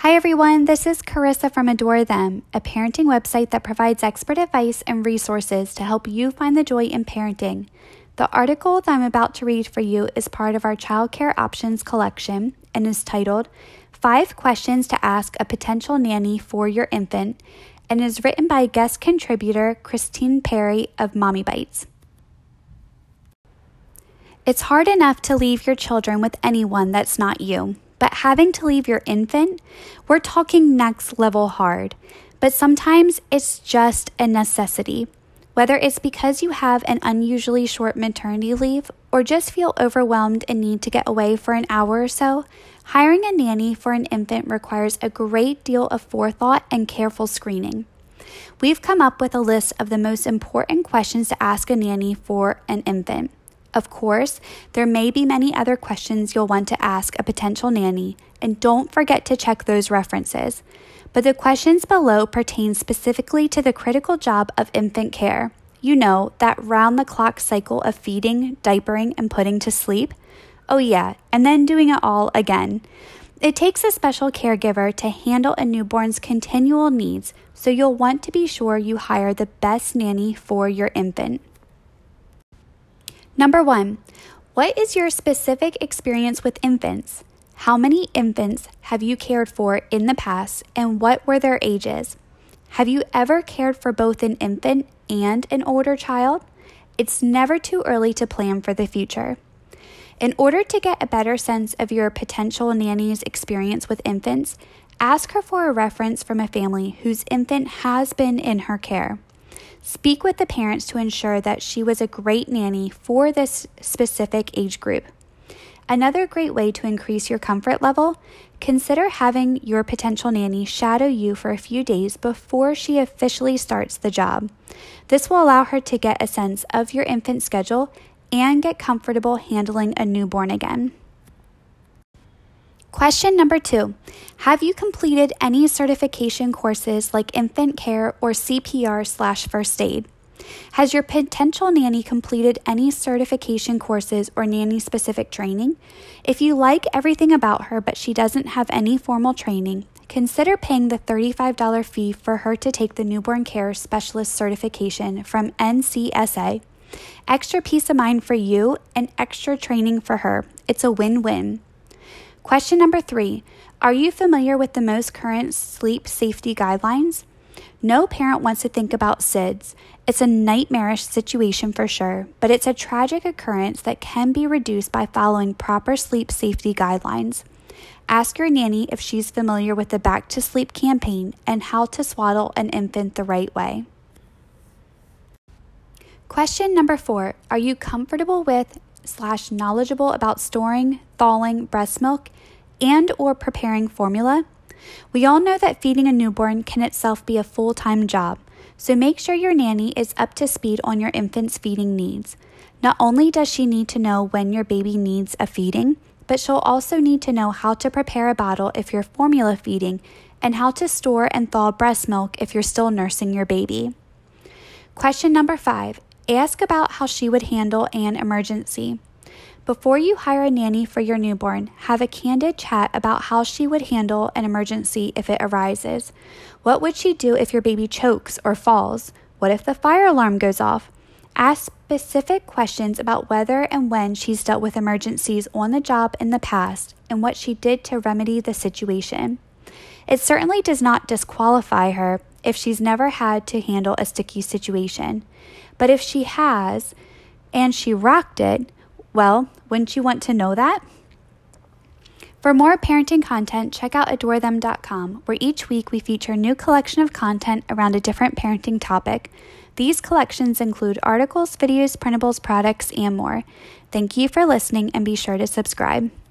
Hi everyone, this is Carissa from Adore Them, a parenting website that provides expert advice and resources to help you find the joy in parenting. The article that I'm about to read for you is part of our Childcare Options collection and is titled 5 Questions to Ask a Potential Nanny for Your Infant and is written by guest contributor Christine Perry of Mommy Bites. It's hard enough to leave your children with anyone that's not you. But having to leave your infant, we're talking next level hard. But sometimes it's just a necessity. Whether it's because you have an unusually short maternity leave or just feel overwhelmed and need to get away for an hour or so, hiring a nanny for an infant requires a great deal of forethought and careful screening. We've come up with a list of the most important questions to ask a nanny for an infant. Of course, there may be many other questions you'll want to ask a potential nanny, and don't forget to check those references. But the questions below pertain specifically to the critical job of infant care. You know, that round-the-clock cycle of feeding, diapering, and putting to sleep. Oh yeah, and then doing it all again. It takes a special caregiver to handle a newborn's continual needs, so you'll want to be sure you hire the best nanny for your infant. Number 1, what is your specific experience with infants? How many infants have you cared for in the past and what were their ages? Have you ever cared for both an infant and an older child? It's never too early to plan for the future. In order to get a better sense of your potential nanny's experience with infants, ask her for a reference from a family whose infant has been in her care. Speak with the parents to ensure that she was a great nanny for this specific age group. Another great way to increase your comfort level, consider having your potential nanny shadow you for a few days before she officially starts the job. This will allow her to get a sense of your infant's schedule and get comfortable handling a newborn again. Question number 2, have you completed any certification courses like infant care or CPR/first aid? Has your potential nanny completed any certification courses or nanny-specific training? If you like everything about her but she doesn't have any formal training, consider paying the $35 fee for her to take the Newborn Care Specialist certification from NCSA. Extra peace of mind for you and extra training for her. It's a win-win. Question number 3, are you familiar with the most current sleep safety guidelines? No parent wants to think about SIDS. It's a nightmarish situation for sure, but it's a tragic occurrence that can be reduced by following proper sleep safety guidelines. Ask your nanny if she's familiar with the Back to Sleep campaign and how to swaddle an infant the right way. Question number 4, are you comfortable with / knowledgeable about storing, thawing breast milk and or preparing formula? We all know that feeding a newborn can itself be a full-time job, so make sure your nanny is up to speed on your infant's feeding needs. Not only does she need to know when your baby needs a feeding, but she'll also need to know how to prepare a bottle if you're formula feeding and how to store and thaw breast milk if you're still nursing your baby. Question number 5, ask about how she would handle an emergency. Before you hire a nanny for your newborn, have a candid chat about how she would handle an emergency if it arises. What would she do if your baby chokes or falls? What if the fire alarm goes off? Ask specific questions about whether and when she's dealt with emergencies on the job in the past and what she did to remedy the situation. It certainly does not disqualify her if she's never had to handle a sticky situation. But if she has, and she rocked it, well, wouldn't you want to know that? For more parenting content, check out adorethem.com, where each week we feature a new collection of content around a different parenting topic. These collections include articles, videos, printables, products, and more. Thank you for listening, and be sure to subscribe.